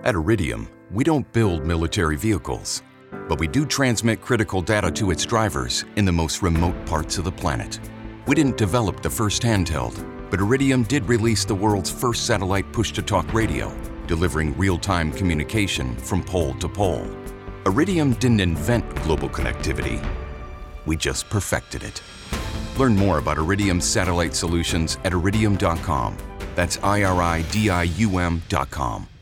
At Iridium, we don't build military vehicles, but we do transmit critical data to its drivers in the most remote parts of the planet. We didn't develop the first handheld, but Iridium did release the world's first satellite push-to-talk radio, delivering real-time communication from pole to pole. Iridium didn't invent global connectivity. We just perfected it. Learn more about Iridium's satellite solutions at iridium.com. That's IRIDIUM.com.